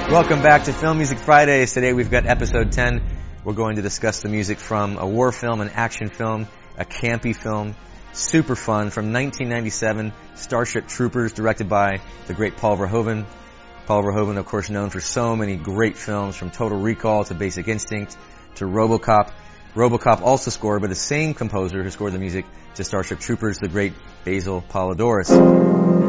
Welcome back to Film Music Fridays. Today we've got episode 10. We're going to discuss the music from a war film, an action film, a campy film, super fun, from 1997, Starship Troopers, directed by the great Paul Verhoeven. Paul Verhoeven, of course, known for so many great films, from Total Recall to Basic Instinct to RoboCop. RoboCop also scored by the same composer who scored the music to Starship Troopers, the great Basil Poledouris.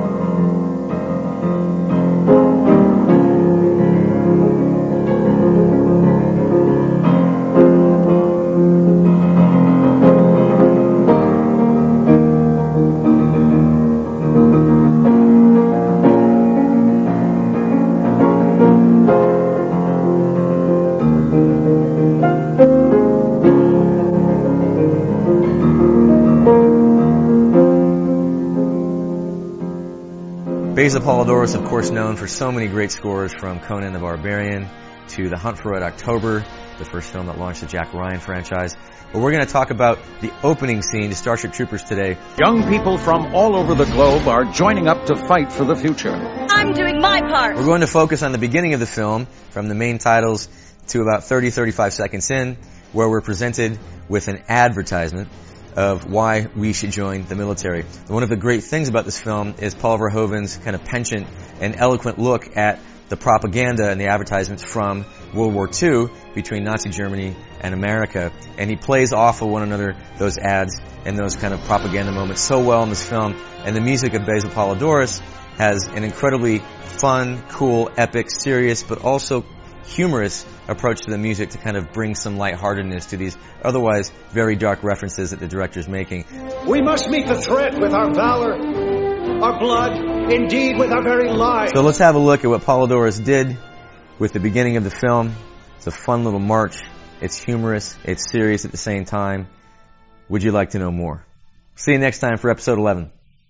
Basil Poledouris, of course, known for so many great scores, from Conan the Barbarian to The Hunt for Red October, the first film that launched the Jack Ryan franchise. But we're going to talk about the opening scene to Starship Troopers today. Young people from all over the globe are joining up to fight for the future. I'm doing my part. We're going to focus on the beginning of the film, from the main titles to about 30-35 seconds in, where we're presented with an advertisement of why we should join the military. One of the great things about this film is Paul Verhoeven's kind of penchant and eloquent look at the propaganda and the advertisements from World War II between Nazi Germany and America. And he plays off of one another, those ads and those kind of propaganda moments, so well in this film. And the music of Basil Poledouris has an incredibly fun, cool, epic, serious, but also humorous approach to the music to kind of bring some lightheartedness to these otherwise very dark references that the director's making. We must meet the threat with our valor, our blood, indeed with our very lives. So let's have a look at what Poledouris did with the beginning of the film. It's a fun little march. It's humorous. It's serious at the same time. Would you like to know more? See you next time for episode 11.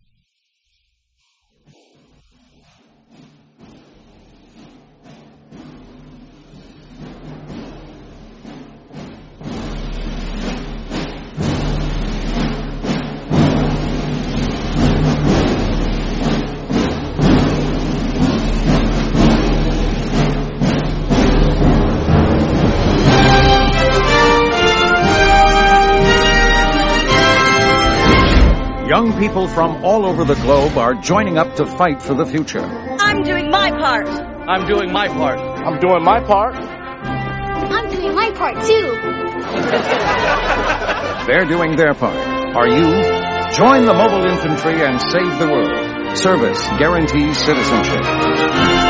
Young people from all over the globe are joining up to fight for the future. I'm doing my part. I'm doing my part. I'm doing my part. I'm doing my part, too. They're doing their part. Are you? Join the mobile infantry and save the world. Service guarantees citizenship.